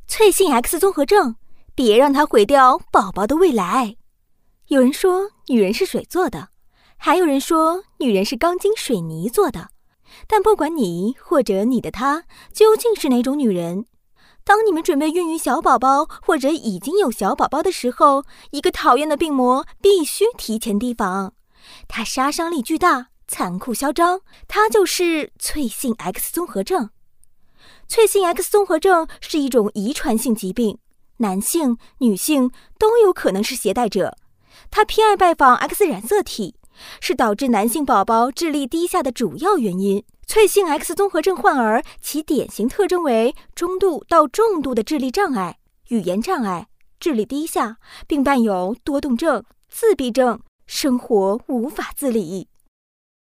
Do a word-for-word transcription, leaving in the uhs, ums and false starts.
脆性 X 综合症，别让它毁掉宝宝的未来。有人说女人是水做的，还有人说女人是钢筋水泥做的。但不管你或者你的她究竟是哪种女人，当你们准备孕育小宝宝或者已经有小宝宝的时候，一个讨厌的病魔必须提前提防。它杀伤力巨大，残酷嚣张，它就是脆性 X 综合症。脆性 X 综合症是一种遗传性疾病，男性、女性都有可能是携带者。它偏爱拜访 X 染色体，是导致男性宝宝智力低下的主要原因。脆性 X 综合症患儿其典型特征为中度到重度的智力障碍、语言障碍、智力低下，并伴有多动症、自闭症，生活无法自理。